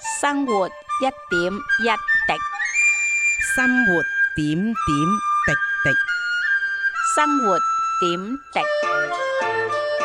生活一點一滴， 生活點點滴滴。 生活點滴。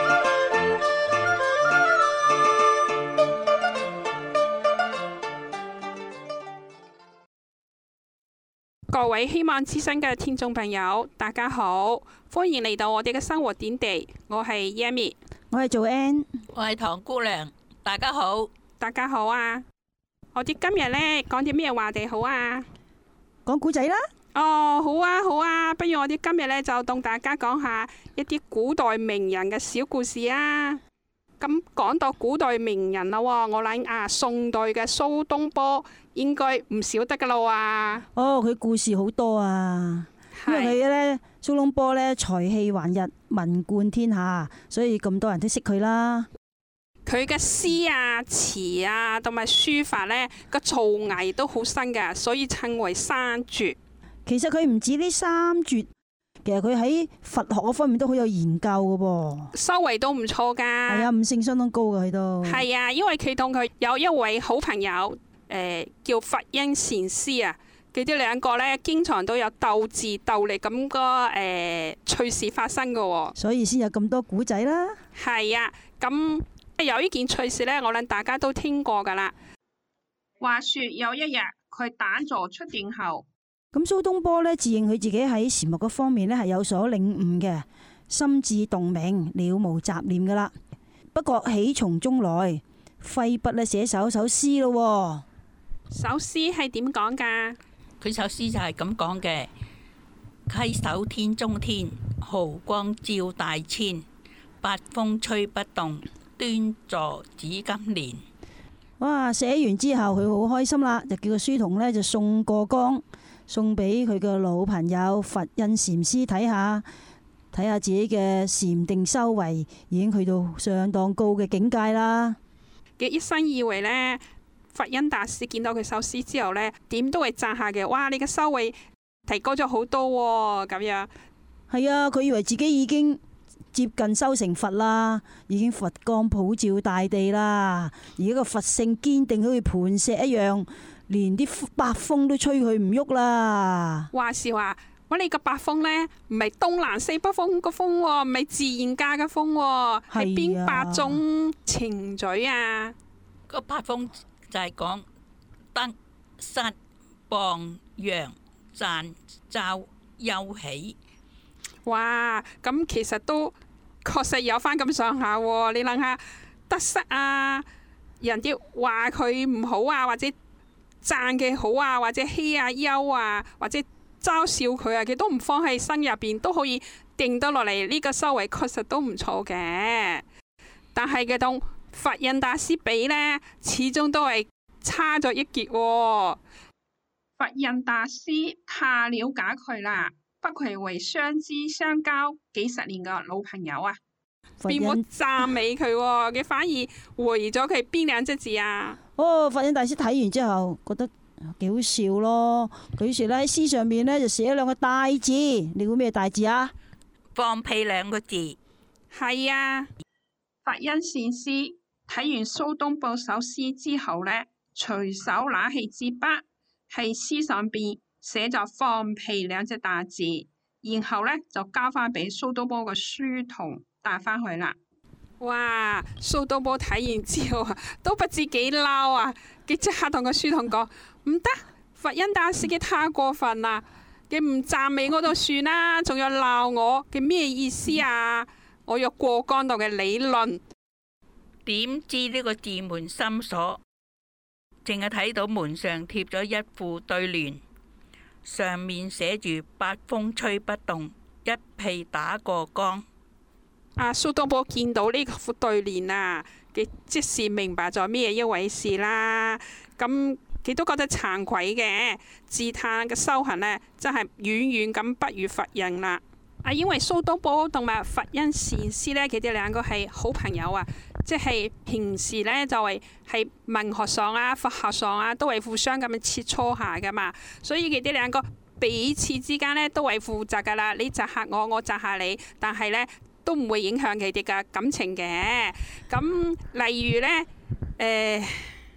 各位希望之聲嘅聽眾朋友，大家好，歡迎嚟到我哋嘅生活點滴。我係 Yami， 我係做 Ann， 我係唐姑娘，大家好， 大家好啊！我哋今日呢講啲咩話題好啊？ 講古仔啦。 哦，好啊，好啊，不如我哋今日呢就同大家講下一啲古代名人嘅小故事啊。咁講到古代名人啦，我諗宋代嘅蘇東坡應該唔少得噶啦喎。 哦，佢故事好多啊，因為佢咧蘇東坡咧才氣橫溢，文冠天下，所以咁多人都識佢啦。 佢嘅詩啊、詞啊同埋書法呢個造詣都好深噶，所以稱為三絕。 其實佢唔止呢三絕，其實佢喺佛學嗰方面都好有研究嘅噃。 修為都唔錯噶。 係啊，悟性相當高嘅佢都。 係啊，因為佢同佢有一位好朋友，叫佛恩禪師啊。佢哋兩個呢經常都有鬥智鬥力咁個趣事發生嘅喎。 所以先有咁多古仔啦。 係啊，咁有一件趣事呢，我諗大家都聽過噶啦。話說有一日，佢打坐出定後， 咁蘇東坡咧自認佢自己喺禪學嗰方面咧係有所領悟嘅，心智洞明，了無雜念噶啦。不過喜從中來，揮筆咧寫首詩咯。 首詩係點講噶？ 佢首詩就係咁講嘅：稽首天中天，毫光照大千，八風吹不動，端坐紫金蓮。 哇！寫完之後佢好開心啦，就叫個書童呢就送過江，送俾佢個老朋友佛印禪師睇下自己嘅禪定修為已經去到相當高嘅境界啦。 佢一生以為呢，佛印大師見到佢首詩之後呢，點都會讚下嘅。哇！你嘅修為提高咗好多喎，咁樣。 係啊，佢以為自己已經接近修成佛啦，已經佛光普照大地啦，而家個佛性堅定好似磐石一樣，連啲八風都吹佢唔喐啦。 話時話，我哋個八風呢，唔係東南西北風個風喎，唔係自然界嘅風喎，係邊八種程序啊？ 個八風就係講得失謗揚讚嘲憂喜。 哇！咁其實都確實有翻咁上下喎。你諗下得失啊，人哋話佢唔好啊，或者讚嘅好啊，或者欺啊憂啊，或者嘲笑佢啊，佢都唔放喺心入邊，都可以定得落嚟。呢個修為確實都唔錯嘅。但係嘅同佛印大師比呢，始終都係差咗一截喎。佛印大師太了解佢啦。不愧為相知相交幾十年嘅老朋友啊，並冇讚美佢，佢反而回咗佢邊兩隻字啊？ 哦，佛印大師睇完之後覺得幾好笑咯。佢於是咧喺詩上面咧就寫咗兩個大字，你估咩大字啊？ 放屁兩個字。 係啊，佛印禪師睇完蘇東坡首詩之後呢，隨手拿起支筆喺詩上邊寫咗放屁兩隻大字，然後呢就交翻俾蘇東坡嘅書童帶翻去啦。哇！蘇東坡睇完之後都不知幾嬲啊！佢即刻同個書童講：唔得，佛印大師嘅太過分啦！佢唔讚美我就算啦，仲要鬧我，佢咩意思啊？我有過江道嘅理論。 點知呢個字門深鎖，淨係睇到門上貼咗一副對聯。上面寫住八風吹不動，一屁打過江。 蘇東坡見到呢副對聯啊，佢即時明白咗咩一回事啦。咁佢都覺得慚愧嘅，自嘆嘅修行呢，真係遠遠咁不如佛印啦。因為蘇東坡同埋佛印禪師呢，佢哋兩個係好朋友啊，即係平時呢，就係文學上啊、佛學上啊，都係互相咁樣切磋下噶嘛，所以佢哋兩個彼此之間呢，都係負責噶啦，你責下我，我責下你，但係呢，都唔會影響佢哋嘅感情嘅。咁例如呢，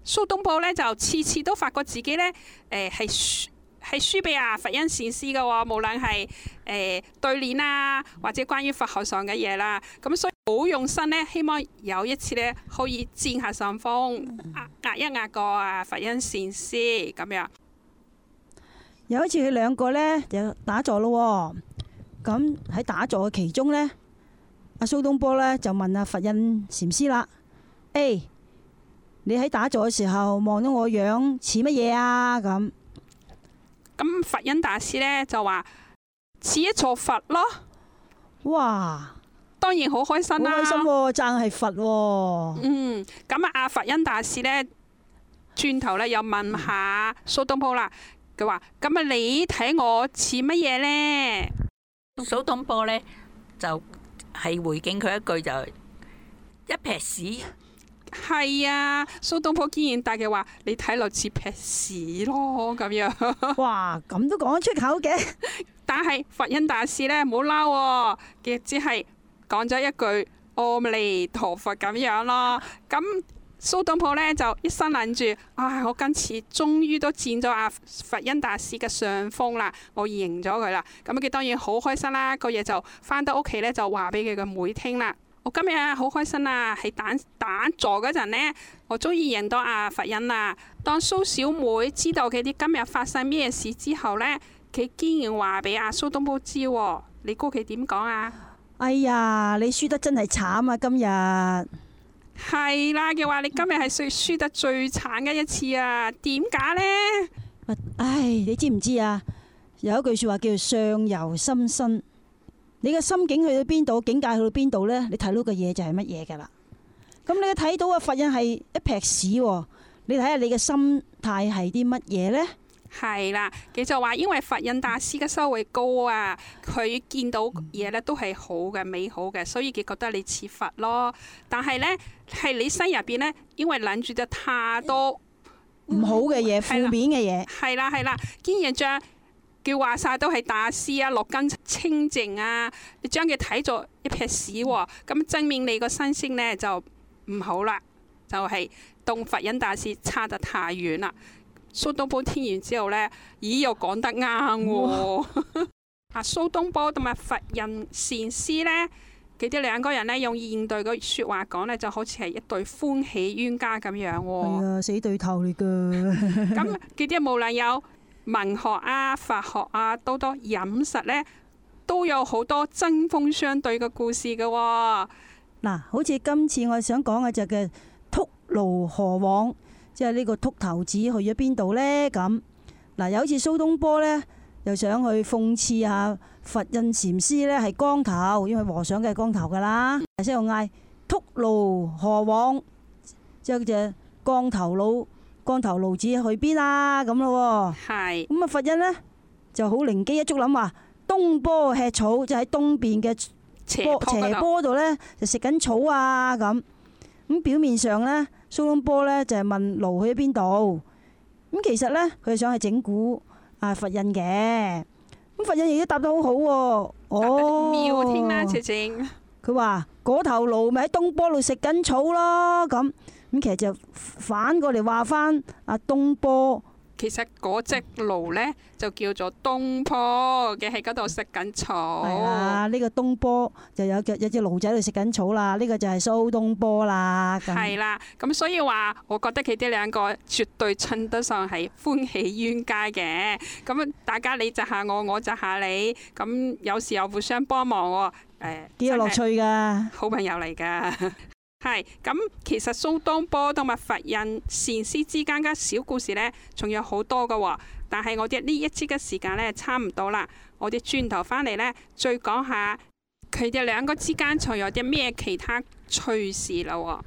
蘇東坡咧就次次都發覺自己咧係輸俾佛印禪師嘅喎，無論係對聯啊，或者關於佛學上嘅嘢啦。咁所以好用心咧，希望有一次咧可以佔下上風，壓一壓個佛印禪師咁樣。 有一次佢兩個咧就打坐咯，咁喺打坐嘅其中咧，阿蘇東坡咧就問阿佛印禪師啦：你喺打坐嘅時候望到我樣似乜嘢啊？ 咁佛印大師咧就話似一座佛咯。 哇！ 當然好開心啦， 好開心喎，讚係佛喎。 咁阿佛印大師咧轉頭咧又問下蘇東坡啦，佢話：咁你睇我似乜嘢咧？ 蘇東坡咧就係回敬佢一句就一撇屎。 係啊，蘇東坡竟然答嘅話：你睇落似撇屎咯咁樣。 哇，咁都講得出口嘅。 但係佛印大師咧冇嬲喎，嘅只係講咗一句阿彌陀佛咁樣咯。咁蘇東坡咧就一心諗住：我今次終於都佔咗阿佛印大師嘅上風啦，我贏咗佢啦。咁佢當然好開心啦。個嘢就返到屋企咧就話俾佢個妹聽啦。我今日好開心啊！喺打坐嗰陣呢，我終於贏到阿佛印啦。當蘇小妹知道佢啲今日發生咩事之後呢，佢竟然話俾阿蘇東坡知喎。你估佢點講啊？ 哎呀，你輸得真係慘啊！今日係啦，嘅話你今日係輸得最慘嘅一次啊！點解呢？ 唉，你知唔知啊？有一句說話叫做相由心生。你嘅心境去到邊度，境界去到邊度呢？你睇到嘅嘢就係乜嘢噶啦。咁你睇到嘅佛印係一撇屎，你睇下你嘅心態係啲乜嘢呢？ 係啦，佢就話因為佛印大師嘅修為高啊，佢見到嘢咧都係好嘅、美好嘅，所以佢覺得你似佛咯。但係呢，係你心入邊呢，因為諗住咗太多唔好嘅嘢、負面嘅嘢。 係啦，竟然將叫話晒都係大師啊，六根清淨啊，你將佢睇作一撇屎喎，咁證明你個心性呢就唔好啦，就係同佛印大師差得太遠啦。蘇東坡聽完之後呢，咦又講得啱喎。蘇東坡同埋佛印禪師呢，佢哋兩個人呢，用現代嘅説話講呢，就好似係一對歡喜冤家咁樣喎。 係啊，死對頭嚟噶。 咁佢哋無論有文學啊、佛學啊，到到飲食呢，都有好多針鋒相對嘅故事嘅喎。 嗱，好似今次我想講嘅就叫禿驢何往，即係呢個禿頭子去咗邊度呢？咁嗱，有一次蘇東坡呢，又想去諷刺下佛印禪師呢係光頭，因為和尚梗係光頭噶啦，即係又嗌禿驢何往，即係隻光頭驢子去邊啊？咁咯， 係咁啊！佛印呢就好靈機一觸諗話東坡吃草，就喺東邊嘅斜坡度呢，就食緊草啊！咁表面上呢，蘇東坡呢就係問驢去咗邊度，咁其實呢，佢係想去整蠱佛印嘅。咁佛印亦都答得好好喎， 妙添啦，直情佢話嗰頭驢咪喺東坡度食緊草咯，咁其實就反過嚟話翻阿東坡。 其實嗰隻驢呢，就叫做東坡嘅，喺嗰度食緊草。 係啊，呢個東坡就有隻驢仔喺度食緊草啦。呢個就係蘇東坡啦。 係啦，咁所以話，我覺得佢哋兩個絕對稱得上係歡喜冤家嘅。咁大家你窒下我，我窒下你，咁有時候互相幫忙喎。 幾有樂趣㗎， 好朋友嚟㗎。係咁，其實蘇東坡同埋佛印禪師之間嘅小故事呢，仲有好多㗎。但係我哋呢一節嘅時間呢，差唔多啦。我哋轉頭返嚟呢，再講下佢哋兩個之間仲有啲咩其他趣事啦。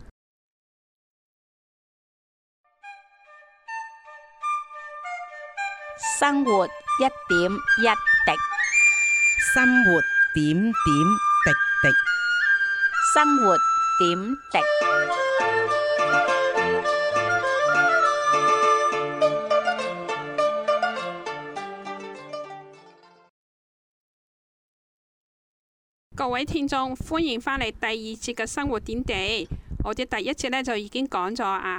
生活一點一滴， 生活點點滴滴， 生活點滴。 各位聽眾，歡迎返嚟第二節嘅生活點滴。我哋第一節呢，就已經講咗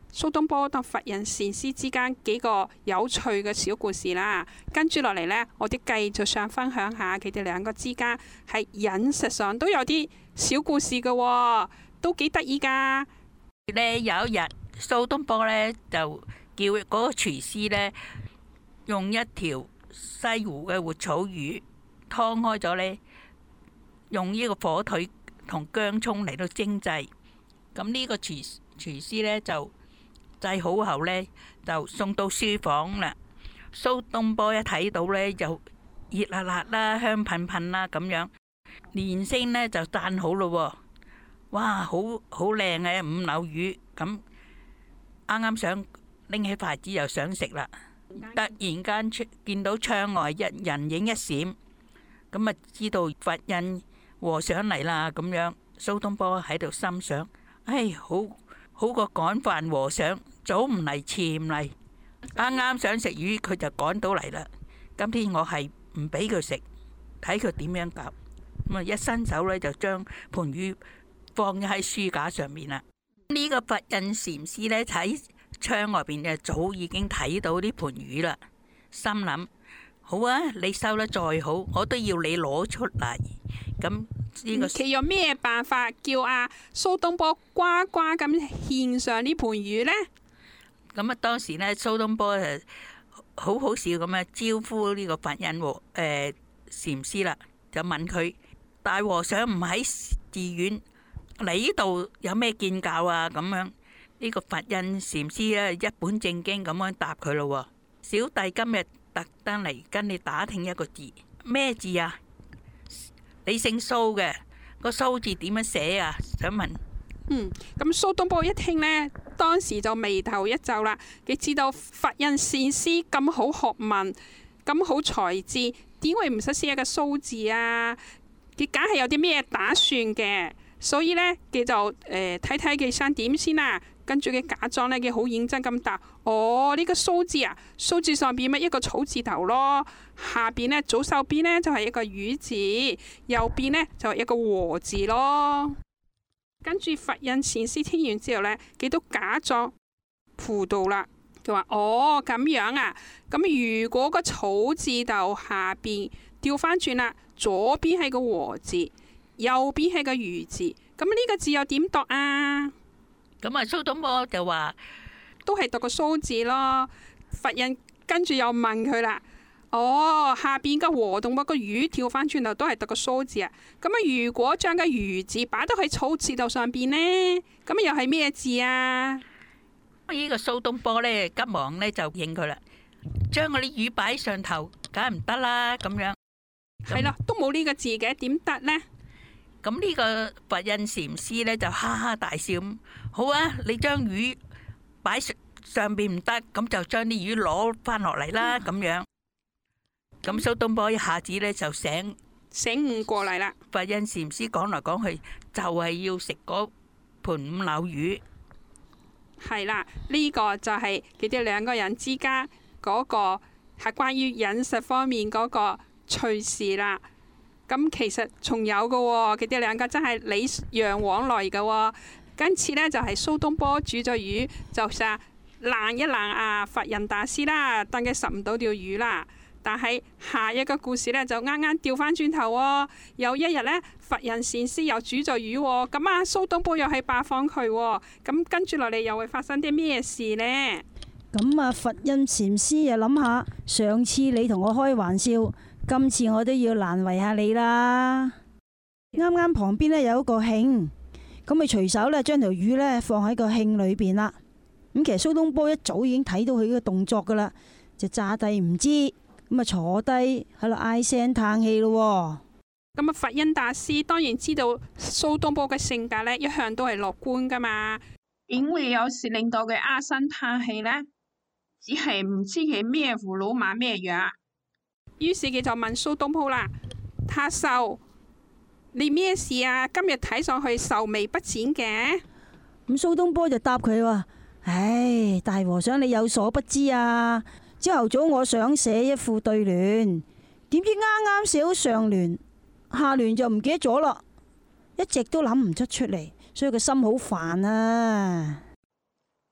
蘇東坡同佛印禪師之間幾個有趣嘅小故事啦。跟住落嚟呢，我哋繼續想分享下佢哋兩個之間係飲食上都有啲小故事嘅，都幾得意噶。 咧有一日，蘇東坡呢就叫嗰個廚師呢用一條西湖嘅活草魚劏開咗呢，用呢個火腿同薑葱嚟到蒸製。咁呢個廚師呢就製好後呢，就送到書房啦。蘇東坡一睇到呢，就熱辣辣啦，香噴噴啦咁樣，連聲呢就讚好咯。哇，好靚嘅五柳魚，咁啱啱想拎起筷子又想食啦，突然間見到窗外人影一閃，咁啊知道佛印和尚嚟啦咁樣。蘇東坡喺度心想：唉，好過趕飯和尚，早唔嚟遲唔嚟，啱啱想食魚佢就趕到嚟啦。今天我係唔俾佢食，睇佢點樣搞。咁啊一伸手呢，就將盤魚放咗喺書架上面啦。呢個佛印禪師呢，喺窗外邊就早已經睇到啲盤魚啦，心諗：好啊，你收得再好，我都要你攞出嚟。咁呢個佢有咩辦法叫阿蘇東坡呱呱咁獻上呢盤魚呢？ 咁啊，當時呢，蘇東坡就好好笑咁樣招呼呢個佛印禪師啦，就問佢：大和尚唔喺寺院，你呢度有咩見教啊？咁樣呢個佛印禪師咧一本正經咁樣答佢咯。小弟今日特登嚟跟你打聽一個字，咩字啊？你姓蘇嘅，個蘇字點樣寫啊？想問。 咁蘇東坡一聽呢，當時就眉頭一皺啦。佢知道佛印禪師咁好學問，咁好才智，點會唔識寫一個蘇字啊？佢梗係有啲咩打算嘅，所以呢，佢就睇睇佢想點先啦。跟住佢假裝呢，佢好認真咁答：呢個蘇字啊，蘇字上邊咪一個草字頭咯，下邊呢，左手邊呢，就係一個雨字，右邊呢，就係一個和字咯。跟住佛印禪師聽完之後呢，佢都假裝輔導啦。佢話：咁樣啊，咁如果個草字頭下邊調翻轉啦，左邊係個和字，右邊係個魚字，咁呢個字又點讀啊？ 咁啊，蘇東坡就話都係讀個蘇字咯。佛印跟住又問佢啦：下邊個和同個魚調翻轉頭都係讀個蘇字啊？咁啊，如果將個魚字擺到喺草字頭上邊呢，咁又係咩字啊？ 呢個蘇東坡呢，急忙呢就應佢啦，將嗰啲魚擺上頭，梗係唔得啦。咁樣係啦，都冇呢個字嘅，點得呢？ 咁呢個佛印禪師呢，就哈哈大笑。好啊，你將魚擺上邊唔得，咁就將啲魚攞翻落嚟啦。咁樣，咁蘇東坡一下子呢就醒悟過嚟啦。 佛印禪師講嚟講去就係要食嗰盤五柳魚。 係啦，呢個就係佢哋兩個人之間嗰個係關於飲食方面嗰個趣事啦。咁其實仲有嘅喎，佢哋兩個真係禮讓往來嘅喎。今次呢，就係蘇東坡煮咗魚，就想攔一攔啊佛印大師啦，等佢食唔到條魚啦。但係下一個故事呢，就啱啱調翻轉頭喎。有一日呢，佛印禪師又煮咗魚喎，咁啊蘇東坡又係拜訪佢喎。咁跟住落嚟又會發生啲咩事呢？ 咁啊，佛印禪師又諗下，上次你同我開玩笑，今次我都要難為下你啦。啱啱旁邊呢有一個磬，咁咪隨手呢將條魚呢放喺個磬裏邊啦。咁其實蘇東坡一早已經睇到佢呢個動作噶啦，就詐諦唔知，咁啊坐低喺度唉聲嘆氣咯。 咁啊，佛印大師當然知道蘇東坡嘅性格呢一向都係樂觀噶嘛，點會有時令到佢唉聲嘆氣呢？只係唔知佢咩葫蘆買咩藥。於是佢就問蘇東坡啦：他壽，你咩事啊？今日睇上去愁眉不展嘅。 咁蘇東坡就答佢話：唉，大和尚你有所不知啊！朝頭早我想寫一副對聯，點知啱啱寫好上聯，下聯就唔記得咗啦，一直都諗唔出嚟，所以個心好煩啊！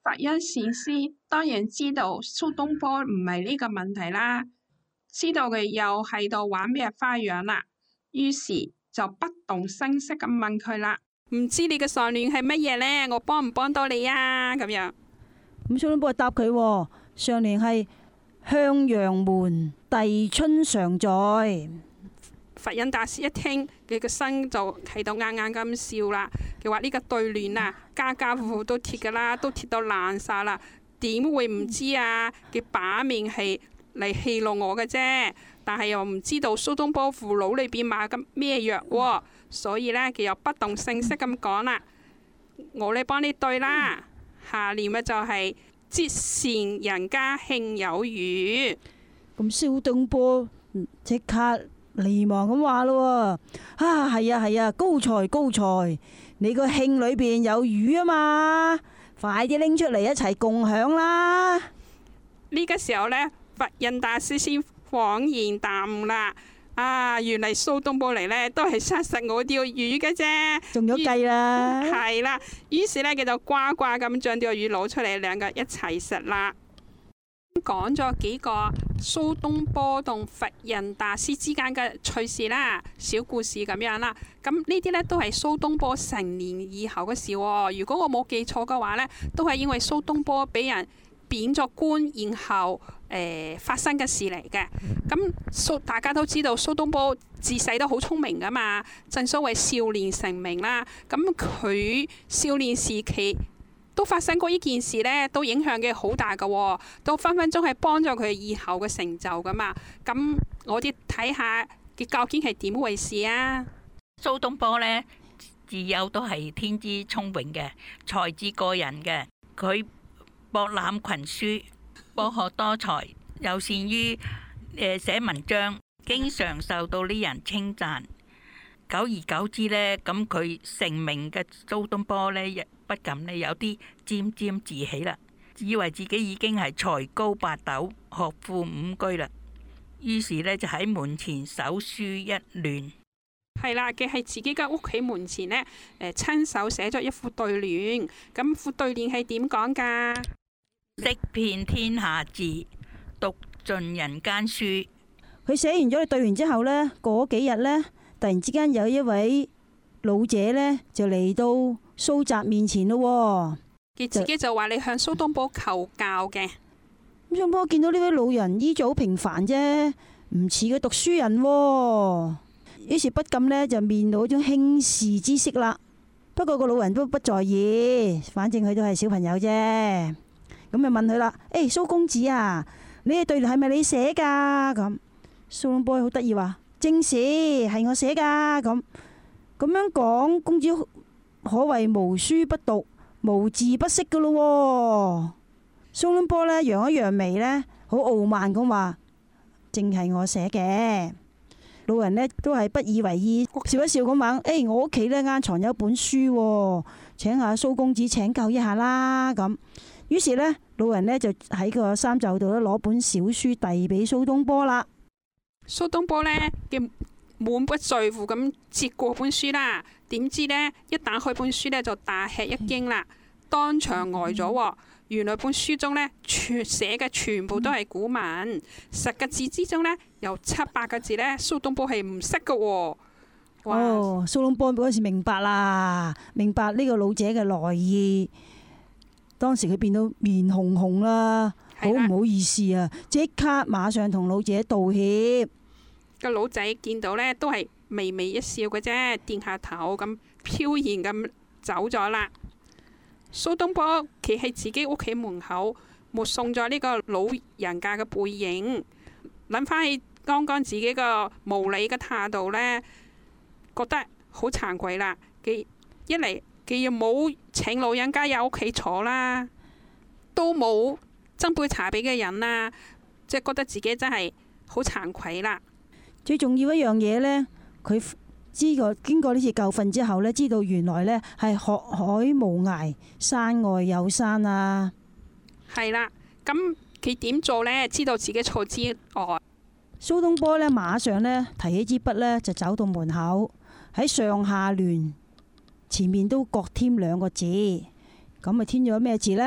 佛恩禪師當然知道蘇東坡唔係呢個問題啦，知道佢又喺度玩咩花樣啦，於是就不動聲色咁問佢啦。唔知你嘅上聯係乜嘢呢？我幫唔幫到你啊？咁樣咁蘇東坡答佢，上聯係向陽門遞春常在。 佛印大師一聽，佢個身就喺度啱啱咁笑啦。佢話呢個對聯啊，家家戶戶都貼噶啦，都貼到爛晒啦，點會唔知啊？佢把面係嚟戲弄我嘅啫，但係又唔知道蘇東坡葫蘆裏邊買緊咩藥喎，所以呢，佢又不動聲色咁講啦。我嚟幫你對啦，下聯嘅就係折扇人家慶有餘。 咁蘇東坡即刻連忙咁話咯，係啊，高才高才，你個磬裏邊有魚啊嘛，快啲拎出嚟一齊共享啦！ 呢個時候呢，佛印大師先恍然大悟啦。原嚟蘇東坡嚟呢都係殺實我條魚嘅啫， 中咗計啦。 係啦，於是呢，佢就呱呱咁將條魚攞出嚟，兩個一齊食啦。講咗幾個蘇東坡同佛印大師之間嘅趣事啦，小故事咁樣啦。咁呢啲呢都係蘇東坡成年以後嘅事喎。如果我冇記錯嘅話呢，都係因為蘇東坡俾人貶咗官，然後發生嘅事嚟嘅。咁大家都知道蘇東坡自細都好聰明噶嘛，正所謂少年成名啦。咁佢少年時期都發生過呢件事呢，都影響嘅好大噶，都分分鐘係幫咗佢以後嘅成就噶嘛。咁我哋睇下佢究竟係點回事啊？ 蘇東坡呢，自幼都係天資聰穎嘅，才智過人嘅。佢博覽群書，博學多才，又善於寫文章，經常受到啲人稱讚。久而久之呢，咁佢成名嘅蘇東坡呢，不禁呢有啲沾沾自喜啦，以為自己已經係才高八斗、學富五車啦。於是呢，就喺門前手書一聯。 係啦，佢喺自己嘅屋企門前呢，親手寫咗一副對聯。咁副對聯係點講噶？ 識遍天下字，讀盡人間書。 佢寫完咗你對聯之後呢，過幾日呢，突然之間有一位老者呢，就嚟到蘇澤面前咯。 佢自己就話你向蘇東坡求教嘅。 蘇東坡見到呢位老人衣着好平凡啫，唔似佢讀書人，於是不禁呢，就面露一種輕視之色啦。不過個老人都不在意，反正佢都係小朋友啫。咁就問佢啦，蘇公子啊，你嘅對聯係咪你寫噶？咁蘇東坡好得意話，正是，係我寫噶。咁樣講，公子可謂無書不讀，無字不識噶咯。蘇東坡呢，揚一揚眉呢，好傲慢咁話，正係我寫嘅。老人呢都係不以為意，笑一笑咁話，我屋企呢啱藏有一本書，請下蘇公子請教一下啦。咁於是呢，老人呢就喺個衫袖度攞本小書遞俾蘇東坡啦。 蘇東坡呢，嘅滿不在乎咁接過本書啦，點知呢，一打開本書呢，就大吃一驚啦，當場呆咗。原來本書中呢，寫嘅全部都係古文，10個字之中呢，有700個字呢，蘇東坡係唔識嘅。 蘇東坡嗰時明白啦，明白呢個老者嘅來意。當時佢變到面紅紅啦，好唔好意思啊！即刻馬上同老者道歉。 個老仔見到呢，都係微微一笑嘅啫，點下頭咁飄然咁走咗啦。蘇東坡企喺自己屋企門口，目送咗呢個老人家嘅背影，諗翻起剛剛自己個無理嘅態度呢，覺得好慚愧啦。一嚟佢又冇請老人家入屋企坐啦，都冇斟杯茶俾嘅人啦，即係覺得自己真係好慚愧啦。 最重要一樣嘢呢，佢經過呢次教訓之後呢，知道原來呢係學海無涯，山外有山啊。 係啦，咁佢點做呢？知道自己錯之外， 蘇東坡呢馬上呢提起支筆呢，就走到門口，喺上下聯前面都各添2個字。咁咪添咗咩字呢？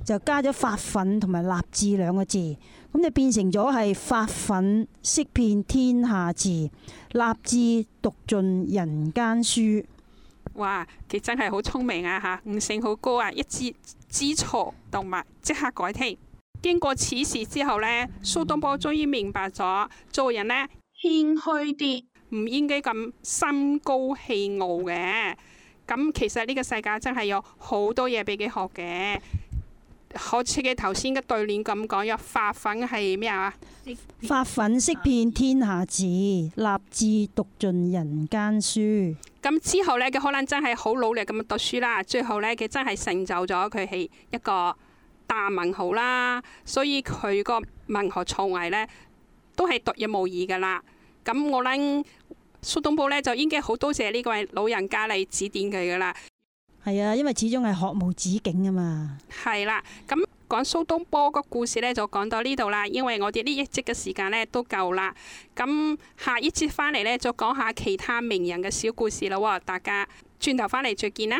就加咗發憤同埋立志兩個字，咁就變成咗係發憤識遍天下字，立志讀盡人間書。 哇！佢真係好聰明啊嚇，悟性好高啊！一知錯同埋即刻改聽。經過此事之後呢，蘇東坡終於明白咗，做人呢謙虛啲，唔應該咁心高氣傲嘅。咁其實呢個世界真係有好多嘢俾佢學嘅。好似佢頭先嘅對聯咁講，有發憤係咩啊？ 發憤識遍天下字，立志讀盡人間書。 咁之後呢，佢可能真係好努力咁讀書啦。最後呢，佢真係成就咗佢係一個大文豪啦。所以佢個文學造詣呢，都係獨一無二噶啦。咁我諗蘇東坡呢，就應該好多謝呢位老人家嚟指點佢噶啦。 係啊，因為始終係學無止境啊嘛。 係啦，咁講蘇東坡個故事呢，就講到呢度啦。因為我哋呢一節嘅時間呢都夠啦。咁下一節翻嚟呢，就講下其他名人嘅小故事啦。大家轉頭翻嚟再見啦。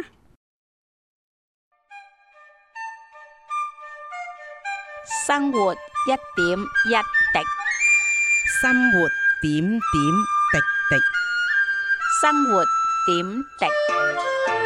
生活一點一滴， 生活點點滴滴。 生活點滴。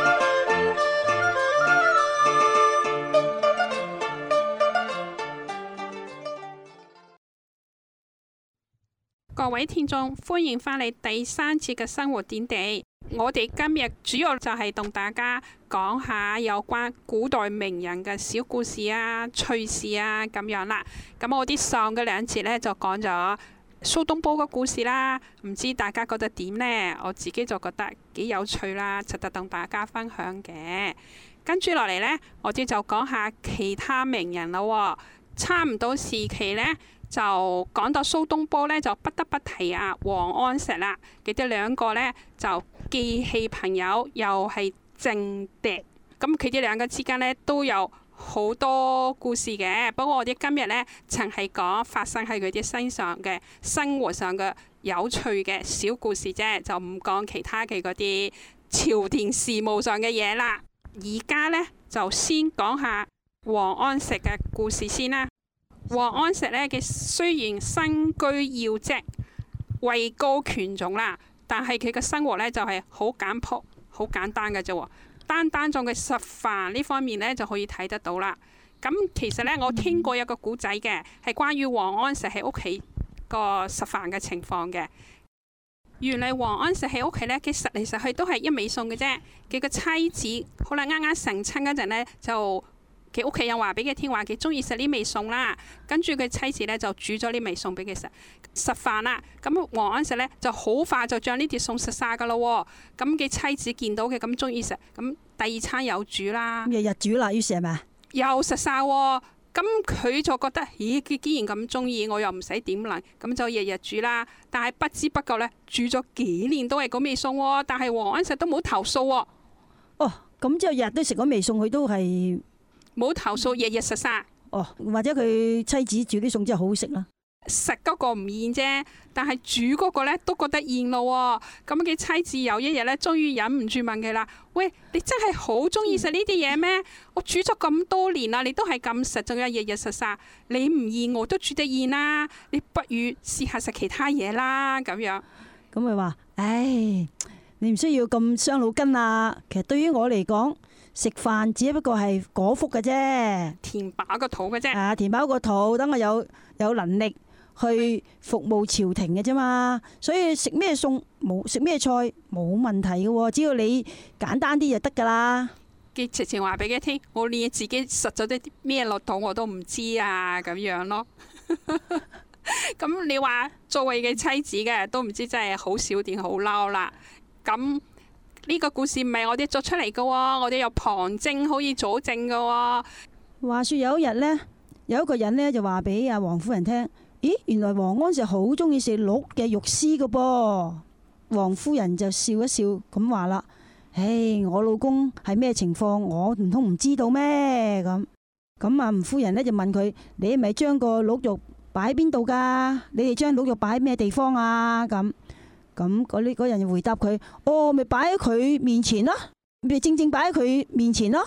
各位聽眾，歡迎返嚟第三節嘅生活點滴。我哋今日主要就係同大家講下有關古代名人嘅小故事啊、趣事啊咁樣啦。咁我啲上嘅兩節呢，就講咗蘇東坡嘅故事啦，唔知大家覺得點呢？我自己就覺得幾有趣啦，值得同大家分享嘅。跟住落嚟呢，我哋就講下其他名人啦。差唔多時期呢，就講到蘇東坡呢，就不得不提王安石啦。佢哋兩個呢，就既係朋友，又係政敵。咁佢哋兩個之間呢，都有好多故事嘅。不過我哋今日呢，淨係講發生喺佢哋身上嘅生活上嘅有趣嘅小故事啫，就唔講其他嘅嗰啲朝廷事務上嘅嘢啦。而家呢，就先講下王安石嘅故事先啦。王安石呢，佢雖然身居要職，位高權重啦，但係佢嘅生活呢，就係好簡樸、好簡單嘅啫。單單從佢食飯呢方面呢，就可以睇得到啦。咁其實呢，我聽過一個古仔嘅，係關於王安石喺屋企個食飯嘅情況嘅。原來王安石喺屋企呢，佢食嚟食去都係一味餸嘅啫。佢個妻子可能啱啱成親嗰陣呢，就佢屋企人話俾佢聽話，佢中意食呢味餸啦。跟住佢妻子呢，就煮咗呢味餸俾佢食飯啦。咁王安石呢，就好快就將呢碟餸食晒噶咯。咁佢妻子見到佢咁中意食，咁第二餐有煮啦， 日日煮啦，於是係咪又食晒。咁佢就覺得，咦，佢既然咁中意，我又唔使點諗，咁就日日煮啦。但係不知不覺呢，煮咗幾年都係嗰味餸，但係王安石都冇投訴。 哦，咁之後日日都食嗰味餸，佢都係冇投訴，日日食晒。 哦，或者佢妻子煮啲餸真係好好食啦。 食嗰個唔厭啫，但係煮嗰個呢都覺得厭咯。咁佢妻子有一日呢，終於忍唔住問佢啦：喂，你真係好中意食呢啲嘢咩？我煮咗咁多年啦，你都係咁食，仲有日日食晒，你唔厭我都煮得厭啦。你不如試下食其他嘢啦，咁樣。 咁佢話：唉，你唔需要咁傷腦筋啊。其實對於我嚟講，食飯只不過係果腹嘅啫， 填飽個肚嘅啫。 啊，填飽個肚，等我有能力去服務朝廷嘅啫嘛。所以食咩餸冇食咩菜冇問題嘅喎，只要你簡單啲就得噶啦。 佢直情話俾佢聽，我連自己食咗啲咩落肚我都唔知啊，咁樣咯。咁你話作為嘅妻子嘅都唔知真係好少定好嬲啦。咁呢個故事唔係我哋作出嚟嘅喎，我哋有旁證可以佐證嘅喎。 話說有一日呢，有一個人呢就話俾阿王夫人聽：咦，原來王安石好中意食鹿嘅肉絲嘅噃。王夫人就笑一笑咁話啦：唉，我老公係咩情況，我唔通唔知道咩？咁啊，吳夫人呢就問佢：你係咪將個鹿肉擺喺邊度噶？你哋將鹿肉擺喺咩地方啊？咁嗰人就回答佢：哦，咪擺喺佢面前咯，咪正正擺喺佢面前咯。咁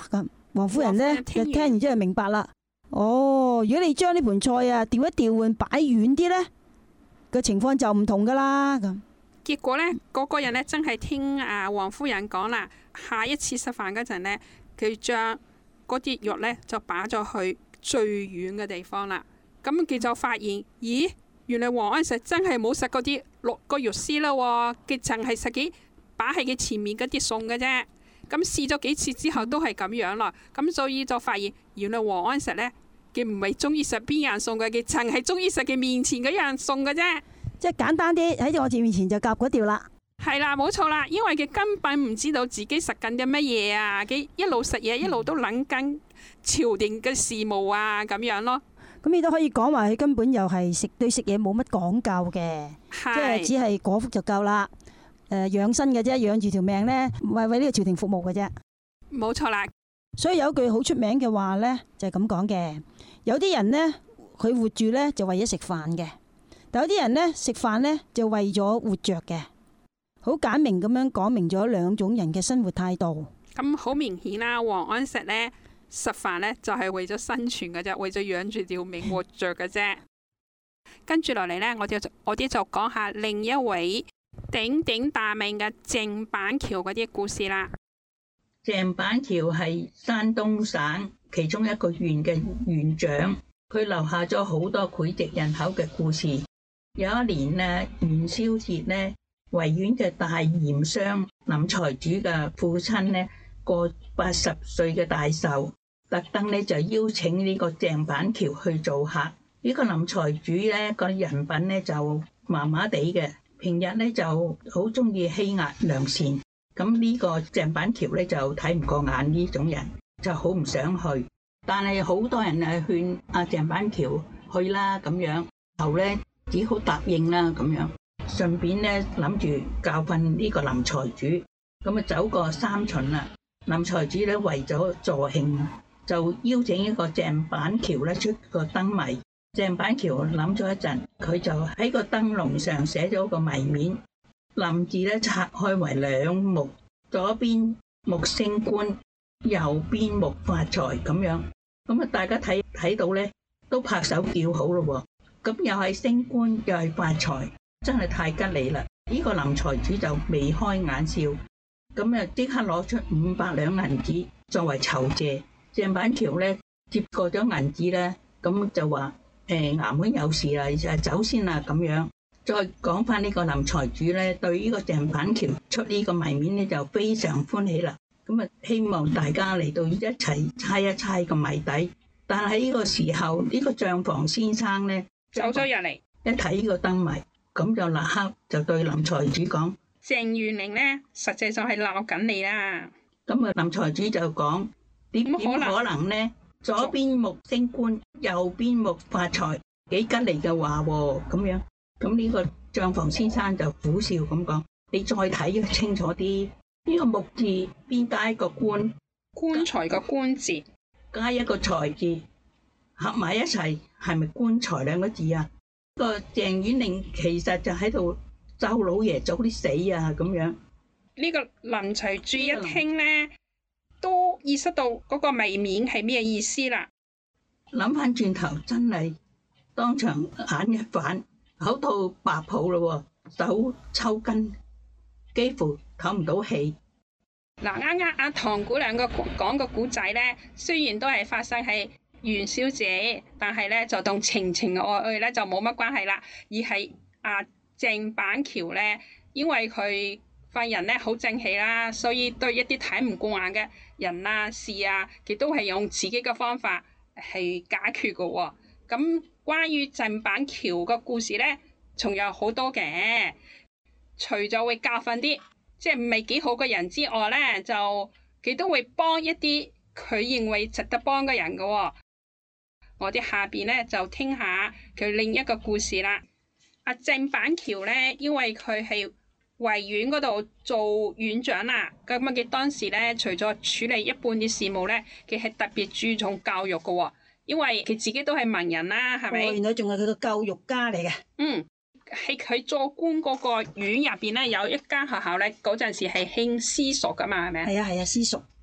王夫人呢，就聽完之後明白啦。哦，如果你將呢盤菜啊調一調換擺遠啲呢，個情況就唔同噶啦。咁結果呢，嗰個人呢真係聽王夫人講啦，下一次食飯嗰陣呢，佢將嗰啲肉呢就擺咗去最遠嘅地方啦。咁佢就發現，咦，原來王安石真係冇食嗰啲6個肉絲啦，佢淨係食啲擺喺佢前面嗰啲餸嘅啫。咁試咗幾次之後都係咁樣啦。咁所以就發現，原來王安石呢，佢唔係中意食邊樣餸嘅，佢淨係中意食佢面前嗰樣餸嘅啫。 即係簡單啲喺我哋面前就夾嗰條啦。 係啦，冇錯啦，因為佢根本唔知道自己食緊啲乜嘢啊，佢一路食嘢一路都諗緊朝廷嘅事務啊，咁樣咯。 咁你都可以講話佢根本又係對食嘢冇乜講究嘅，即係只係果腹就夠啦。養生嘅啫，養住條命呢，為呢個朝廷服務嘅啫。 冇錯啦。 所以有一句好出名嘅話呢，就係咁講嘅。有啲人呢，佢活住呢，就為咗食飯嘅。但有啲人呢，食飯呢，就為咗活着嘅，好簡明咁樣講明咗兩種人嘅生活態度。咁好明顯啦，王安石呢，食飯呢，就係為咗生存嘅啫，為咗養住條命活着嘅啫。跟住落嚟呢，我哋就講下另一位鼎鼎大名嘅鄭板橋嗰啲故事啦。 鄭板橋係山東省其中一個縣嘅縣長，佢留下咗好多膾炙人口嘅故事。有一年呢，元宵節呢，維園嘅大鹽商林財主嘅父親呢，過80歲嘅大壽，特登呢就邀請呢個鄭板橋去做客。呢個林財主呢個人品呢就麻麻地嘅，平日呢就好中意欺壓良善。咁呢個鄭板橋呢就睇唔過眼呢種人，就好唔想去。但係好多人勸阿鄭板橋去啦，咁樣後呢只好答應啦，咁樣順便呢諗住教訓呢個林財主。咁啊走過3巡啦，林財主呢為咗助興，就邀請一個鄭板橋呢出個燈謎。鄭板橋諗咗一陣，佢就喺個燈籠上寫咗個謎面。林字咧拆開為2目，左邊目升官，右邊目發財咁樣。咁啊，大家睇到咧都拍手叫好咯。咁又係升官又係發財，真係太吉利啦！呢個林財主就眉開眼笑，咁啊即刻攞出500兩銀紙作為酬謝。鄭板橋咧接過咗銀紙咧，咁就話衙門有事啦，就走先啦咁樣。再講翻呢個林財主咧，對呢個鄭板橋出呢個謎面咧就非常歡喜啦。咁啊，希望大家嚟到一齊猜一猜個謎底。但係呢個時候，呢個賬房先生咧走咗入嚟， 一睇呢個燈謎，咁就立刻就對林財主講： 鄭元齡咧，實際上係鬧緊你啦。 咁啊，林財主就講：點可能呢？左邊目升官，右邊目發財，幾吉利嘅話喎，咁樣。咁呢個賬房先生就苦笑咁講：你再睇清楚啲，呢個木字邊加一個官， 棺材個棺字加一個財字，合埋一齊係咪棺材2個字啊？個鄭元齡其實就喺度咒老爺早啲死啊咁樣。 呢個林財主一聽呢，都意識到嗰個謎面係咩意思啦。 諗翻轉頭，真係當場眼一反，口吐白泡咯，手抽筋，幾乎唞唔到氣。 嗱，啱啱阿唐姑娘講個古仔咧，雖然都係發生喺元宵節，但係咧就同情情愛愛咧就冇乜關係啦，而係阿鄭板橋咧，因為佢份人咧好正氣啦，所以對一啲睇唔過眼嘅人啊事啊，佢都係用自己嘅方法係解決嘅喎。咁關於鄭板橋個故事咧，仲有好多嘅，除咗會教訓啲即係唔係幾好嘅人之外咧，就佢都會幫一啲佢認為值得幫嘅人嘅喎。我哋下邊咧就聽下佢另一個故事啦。阿鄭板橋咧，因為佢係維園嗰度做院長啦，咁啊佢當時咧除咗處理一般啲事務咧，佢係特別注重教育嘅喎。因為佢自己都係文人啦，係咪？ 原來仲係佢個教育家嚟嘅。 喺佢做官嗰個院入邊咧，有一間學校咧，嗰陣時係興私塾噶嘛，係咪？ 係啊，私塾，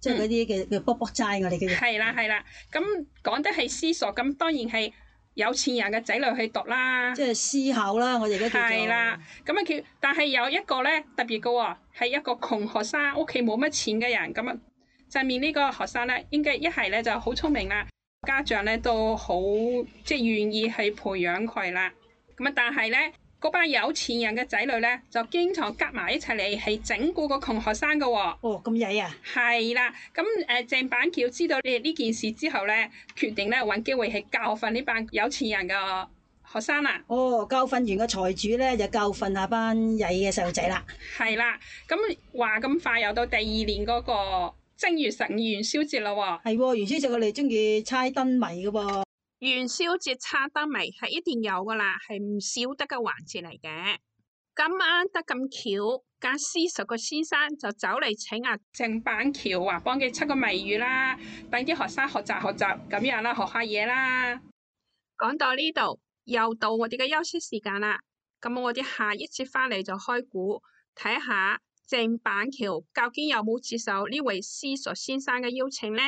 即係嗰啲嘅卜卜齋，我哋叫做。 係啦係啦，咁講得係私塾，咁當然係有錢人嘅仔女去讀啦。 即係私校啦，我哋而家叫做。 係啦，咁啊但係有一個咧特別嘅喎，係一個窮學生，屋企冇乜錢嘅人，咁啊上面呢個學生咧，應該一係咧就好聰明啦，家長咧都好即係願意去培養佢啦。咁啊，但係咧嗰班有錢人嘅仔女咧，就經常夾埋一齊嚟係整蠱個窮學生嘅喎。 哦，咁曳啊！ 係啦，咁鄭板橋知道呢件事之後咧，決定咧揾機會係教訓呢班有錢人嘅學生啦。 哦，教訓完個財主咧，就教訓下班曳嘅細路仔啦。 係啦，咁話咁快又到第二年嗰個正月15元宵節啦喎。 係喎，元宵節我哋中意猜燈謎嘅喎。 元宵節猜燈謎係一定有噶啦，係唔少得嘅環節嚟嘅。咁啱得咁巧，間私塾個先生就走嚟請阿鄭板橋話幫佢出個謎語啦，等啲學生學習咁樣啦，學下嘢啦。講到呢度，又到我哋嘅休息時間啦。咁我哋下一節翻嚟就開估，睇下鄭板橋究竟有冇接受呢位私塾先生嘅邀請呢？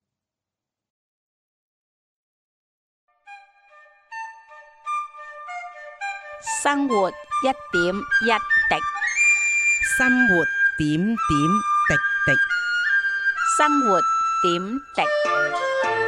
生活一點一滴， 生活點點滴滴。 生活點滴。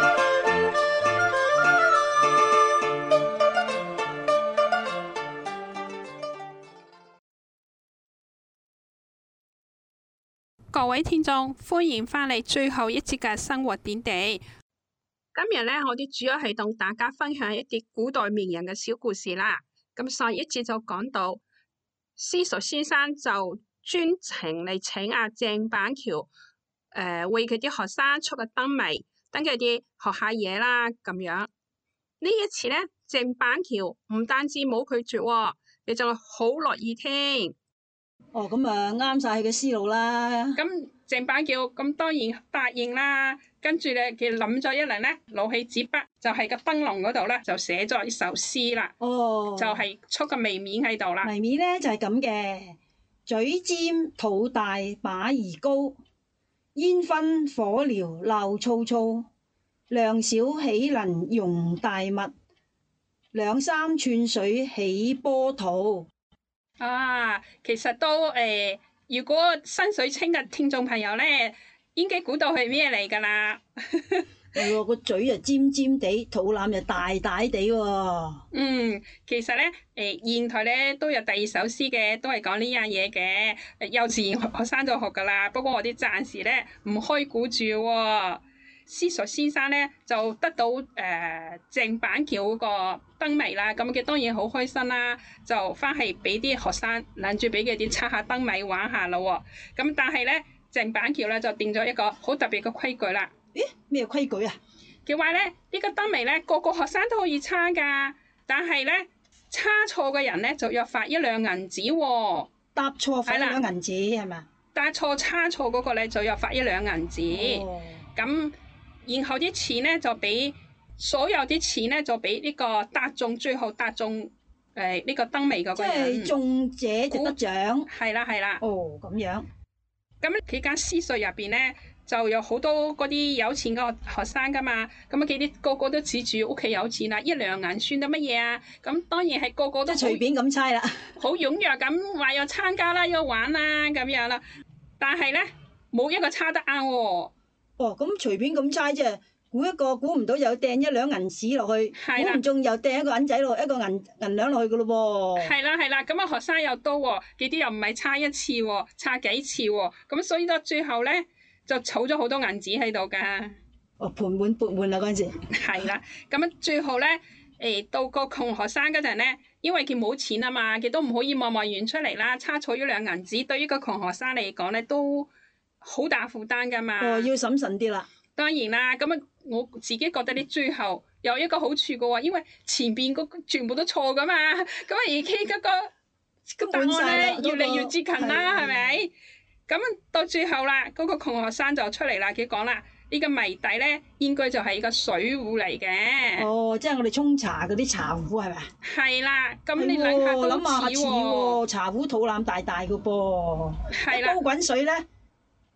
各位聽眾，歡迎翻嚟最後一節嘅生活點滴。今日咧，我哋主要係同大家分享一啲古代名人嘅小故事啦。咁上一節就講到，私塾先生就專程嚟請阿鄭板橋，為佢啲學生出個燈謎，等佢哋學下嘢啦。咁樣呢一次咧，鄭板橋唔單止冇拒絕，你就好樂意聽。 哦，咁啊啱晒佢嘅思路啦。 咁鄭板橋咁當然答應啦。跟住咧，佢諗咗一輪咧，攞起紙筆就係個燈籠嗰度咧，就寫咗一首詩啦。 哦， 就係出個謎面喺度啦。 謎面咧就係咁嘅：嘴尖肚大把兒高，煙燻火燎鬧嘈嘈，量小豈能容大物，兩三寸水起波濤。 啊，其實都如果新水清嘅聽眾朋友咧，應該估到係咩嚟㗎啦？ 係喎，個嘴就尖尖地，肚腩就大大地喎。 其實咧，現代咧都有第二首詩嘅，都係講呢樣嘢嘅。幼稚園學生就學㗎啦，不過我哋暫時咧唔開估住喎。私塾先生咧就得到鄭板橋嗰個燈謎啦，咁佢當然好開心啦，就翻去俾啲學生諗住俾佢哋拆下燈謎玩下咯喎。咁但係咧，鄭板橋咧就定咗一個好特別嘅規矩啦。 咦？咩規矩啊？ 佢話咧呢個燈謎咧個個學生都可以猜㗎，但係咧猜錯嘅人咧就要罰1兩銀紙喎。 答錯罰1兩銀紙係咪？ 答錯猜錯嗰個咧就要罰1兩銀紙。咁然後啲錢咧就俾所有啲錢咧就俾呢個最後答中呢個燈謎嗰個人。 即係中者就得獎。 係啦。 哦，咁樣。 咁佢間私塾入邊咧就有好多嗰啲有錢嘅學生噶嘛，咁啊佢啲個個都指住屋企有錢啦，1兩銀算得乜嘢啊？咁當然係個個都隨便咁猜啦， 好踴躍咁話要參加啦，要玩啦咁樣啦。但係咧冇一個猜得啱喎。 哦，咁隨便咁猜啫，估一個估唔到又掟1兩銀紙落去，估唔中又掟一個銀仔落，一個銀兩落去噶咯噃。 係啦，咁啊學生又多喎，佢啲又唔係猜一次喎，猜幾次喎，咁所以到最後咧就儲咗好多銀紙喺度㗎。 哦，盆滿缽滿啦嗰陣時。 係啦，咁啊最後咧到個窮學生嗰陣咧，因為佢冇錢啊嘛，佢都唔可以望完出嚟啦，差錯1兩銀紙，對於個窮學生嚟講咧都好大負擔㗎嘛。 哦，要審慎啲啦。當然啦，咁啊我自己覺得你最後有一個好處㗎喎，因為前邊嗰全部都錯㗎嘛，咁啊而家嗰個答案咧越嚟越接近啦，係咪？咁到最後啦，嗰個窮學生就出嚟啦，佢講啦，呢個謎底咧應該就係一個水壺嚟嘅。 哦，即係我哋沖茶嗰啲茶壺係咪啊？ 係啦，咁你諗下都似喎。 茶壺肚腩大大嘅噃。 係啦。 煲滾水咧？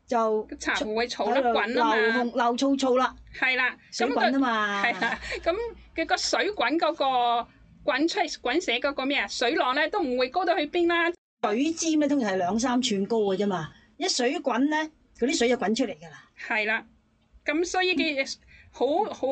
就茶壺會嘈得滾啊嘛， 流燥燥啦， 係啦， 水滾啊嘛， 係啦，咁佢個水滾嗰個滾瀉嗰個咩啊水浪咧都唔會高到去邊啦。 水尖咧通常係2-3寸高嘅啫嘛，一水滾咧，嗰啲水就滾出嚟㗎啦。 係啦，咁所以嘅好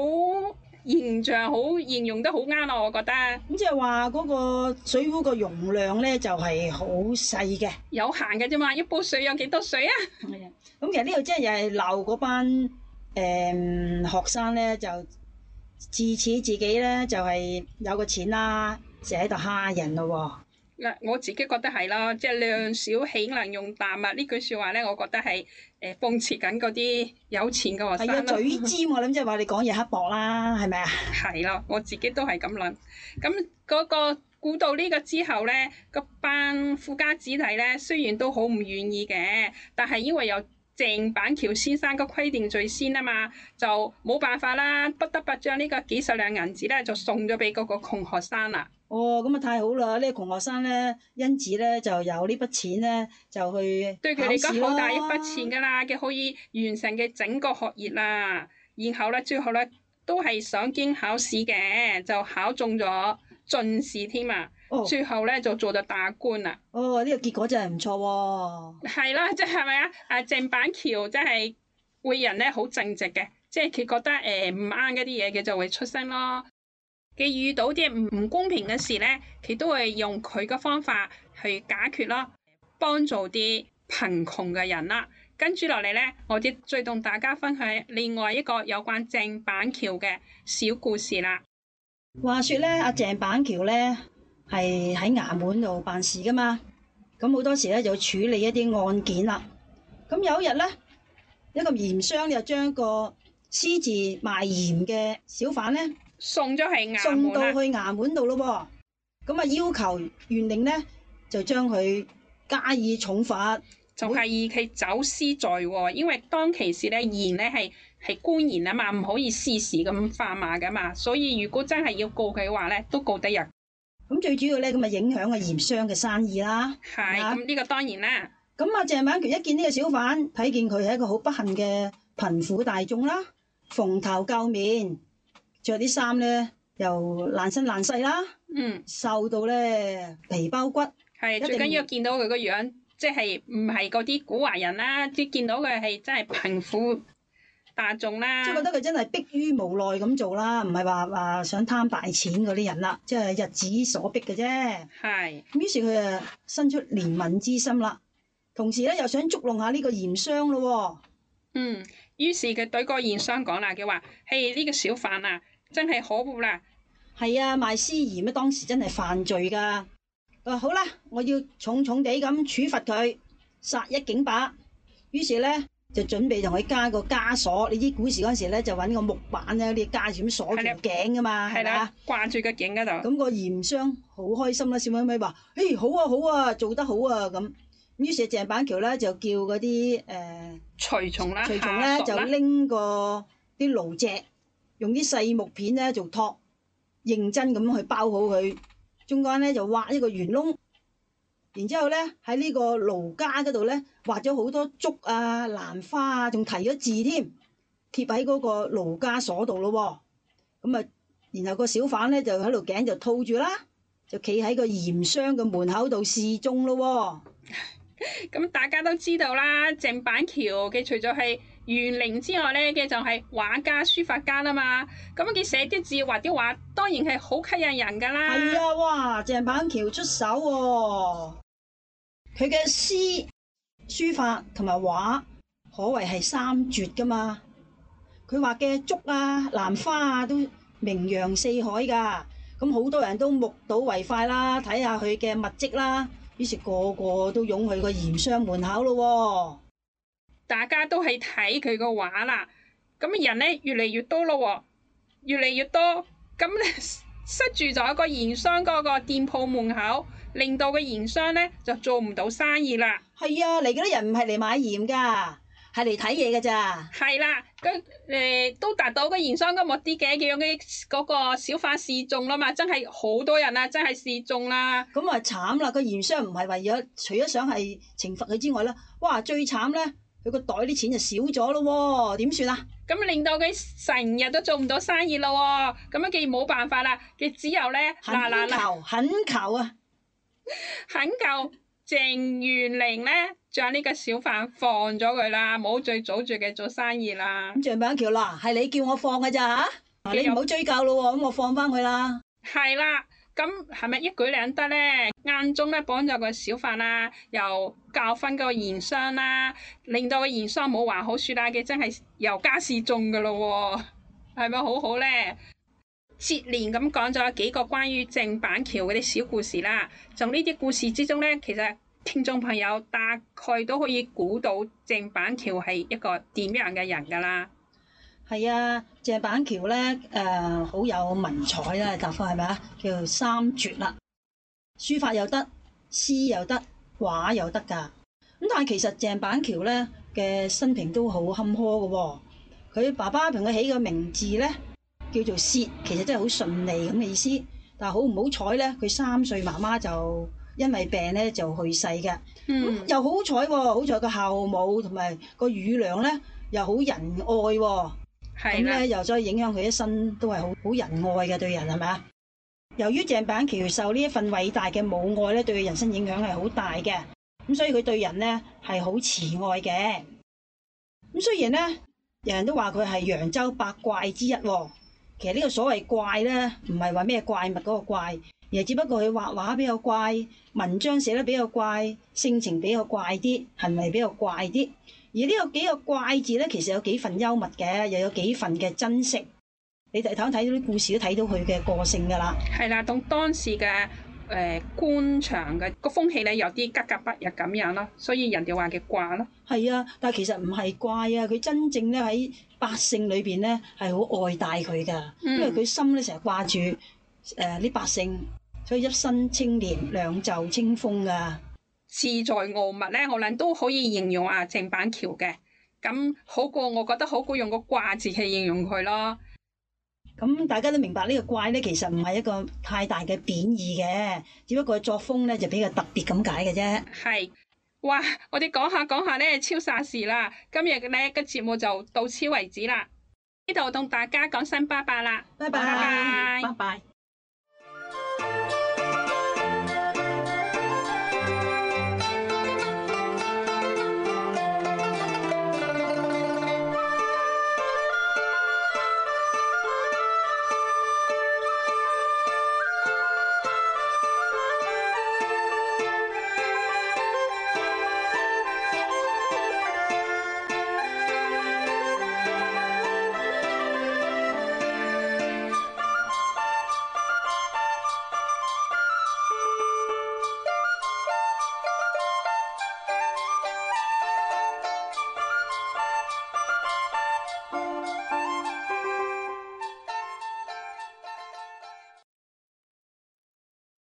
形容得好啱咯，我覺得。 咁即係話嗰個水壺個容量咧就係好細嘅， 有限嘅啫嘛，一煲水有幾多水啊？ 係啊，咁其實呢度即係又係鬧嗰班學生咧，就自恃自己咧就係有個錢啦，就喺度蝦人咯喎。 嗱，我自己覺得係咯，即係量少豈能用淡啊！呢句説話咧，我覺得係諷刺緊嗰啲有錢嘅學生。 係啊，嘴尖我諗即係話你講嘢刻薄啦，係咪啊？ 係咯，我自己都係咁諗。咁嗰個估到呢個之後咧，嗰班富家子弟咧，雖然都好唔願意嘅，但係因為有鄭板橋先生個規定最先啊嘛，就冇辦法啦，不得不將呢個幾十兩銀子咧，就送咗俾嗰個窮學生啦。 哦，咁啊太好啦！呢個窮學生咧，因此咧就有呢筆錢咧，就去對佢嚟講好大一筆錢㗎啦，佢可以完成嘅整個學業啦。然後咧，最後咧都係上京考試嘅，就考中咗進士添啊！ 哦， 最後咧就做到大官啦。 哦，呢個結果真係唔錯喎。 係啦，即係咪啊？啊鄭板橋真係為人咧好正直嘅，即係佢覺得唔啱嗰啲嘢，佢就會出聲咯。佢遇到啲唔公平嘅事咧，佢都會用佢嘅方法去解決咯，幫助啲貧窮嘅人啦。跟住落嚟咧，我哋再同大家分享另外一個有關鄭板橋嘅小故事啦。 話說咧，阿鄭板橋咧係喺衙門度辦事噶嘛，咁好多時咧就處理一啲案件啦。咁有一日咧，一個鹽商就將一個私自賣鹽嘅小販咧送咗去衙送門啦， 到去衙門度咯喎。咁啊要求縣令咧就將佢加以重罰， 就係以佢走私罪喎。因為當其時咧鹽咧係官鹽啊嘛，唔可以私事咁販賣噶嘛，所以如果真係要告佢嘅話咧，都告得入。 咁最主要咧咁啊影響個鹽商嘅生意啦。 係咁呢個當然啦。 咁啊鄭板橋一見呢個小販，睇見佢係一個好不幸嘅貧苦大眾啦，蓬頭垢面，着啲衫咧又爛身爛世啦，瘦到咧皮包骨。 係最緊要見到佢個樣，即係唔係嗰啲古惑人啦，即係見到佢係真係貧苦大眾啦。 即係覺得佢真係迫於無奈咁做啦，唔係話想貪大錢嗰啲人啦，即係日子所逼嘅啫。 係。 咁於是佢啊伸出憐憫之心啦，同時咧又想捉弄下呢個鹽商咯喎。 於是佢對個鹽商講啦，佢話：嘿，呢個小販啊，真係可惡啦！ 係啊，賣私鹽咧，當時真係犯罪㗎。好啦，我要重重地咁處罰佢，殺一儆百。於是咧就準備同佢加個枷鎖。你知古時嗰陣時咧就揾個木板咧啲枷咁鎖住頸㗎嘛，係咪啊？ 掛住個頸嗰度。 咁個鹽商好開心啦，笑咪咪話：誒好啊好啊，做得好啊咁。於是鄭板橋咧就叫嗰啲隨從啦， 隨從咧就拎個啲爐脊，用啲細木片咧做托，認真咁去包好佢，中間咧就挖一個圓窿，然之後咧喺呢個爐架嗰度咧畫咗好多竹啊、蘭花啊，仲提咗字添，貼喺嗰個爐架鎖度咯喎。咁啊，然後個小販咧就喺度頸就套住啦，就企喺個鹽商嘅門口度示眾咯喎。 咁大家都知道啦，鄭板橋嘅除咗係園林之外咧，嘅就係畫家、書法家啦嘛。咁佢寫啲字、畫啲畫，當然係好吸引人噶啦。 係啊，哇！鄭板橋出手喎，佢嘅詩、書法同埋畫可謂係三絕噶嘛。佢畫嘅竹啊、蘭花啊都名揚四海噶，咁好多人都目睹為快啦，睇下佢嘅墨跡啦。於是個個都湧去個鹽商門口咯喎， 大家都係睇佢個畫啦。咁人咧越嚟越多咯喎，越嚟越多，咁咧塞住咗個鹽商嗰個店鋪門口，令到個鹽商咧就做唔到生意啦。 係啊，嚟嗰啲人唔係嚟買鹽㗎，係嚟睇嘢㗎咋。 係啦，都達到個鹽商嘅目的嘅，叫佢嗰個小販示眾啦嘛，真係好多人啊，真係示眾啦。 咁啊慘啦！個鹽商唔係為咗除咗想係懲罰佢之外咧，哇最慘咧佢個袋啲錢就少咗咯喎，點算啊？ 咁令到佢成日都做唔到生意咯喎，咁樣既然冇辦法啦，佢只有咧懇求啊！ 懇求鄭元靈咧，將呢個小販放咗佢啦，唔好再阻住佢做生意啦。 咁鄭板橋嗱，係你叫我放嘅咋嚇？你唔好追究咯喎，咁我放翻佢啦。 係啦，咁係咪一舉兩得咧？間中咧幫助個小販啦，又教訓個鹽商啦，令到個鹽商冇話好説啦，佢真係由家示眾噶咯喎，係咪好好咧？接連咁講咗幾個關於鄭板橋嗰啲小故事啦，從呢啲故事之中咧，其實聽眾朋友大概都可以估到鄭板橋係一個點樣嘅人噶啦。 係啊，鄭板橋咧好有文采啦，答法係咪啊？叫做三絕啦，書法又得，詩又得，畫又得㗎。咁但係其實鄭板橋咧嘅生平都好坎坷嘅喎，佢爸爸同佢起個名字咧叫做薛，其實真係好順利咁嘅意思。但係好唔好彩咧，佢3歲媽媽就因為病咧就去世嘅。又好彩喎，好在個後母同埋個乳娘咧又好仁愛喎。咁咧又再影響佢一生都係好仁愛嘅對人係咪啊？由於鄭板橋受呢一份偉大嘅母愛咧，對佢人生影響係好大嘅。咁所以佢對人咧係好慈愛嘅。咁雖然咧，人人都話佢係揚州8怪之一喎。其實呢個所謂怪咧，唔係話咩怪物嗰個怪，而係只不過佢畫畫比較怪，文章寫得比較怪，性情比較怪啲，行為比較怪啲。而呢個幾個怪字咧，其實有幾份幽默嘅，又有幾份嘅珍惜。你睇到啲故事都睇到佢嘅個性㗎啦。 係啦，同當時嘅官場嘅個風氣咧，有啲格格不入咁樣咯，所以人哋話嘅怪咯。 係啊，但係其實唔係怪啊，佢真正咧喺百姓裏邊咧係好愛戴佢㗎，因為佢心咧成日掛住啲百姓，所以一身清廉，兩袖清風㗎。 自在傲物咧，我諗都可以形容鄭板橋嘅，咁好過我覺得好過用個掛字去形容佢咯。 咁大家都明白呢個怪咧，其實唔係一個太大嘅貶義嘅，只不過作風咧就比較特別咁解嘅啫。 係，哇！我哋講下咧超晒時啦，今日咧個節目就到此為止啦。呢度同大家講聲拜拜啦， 拜拜，拜拜。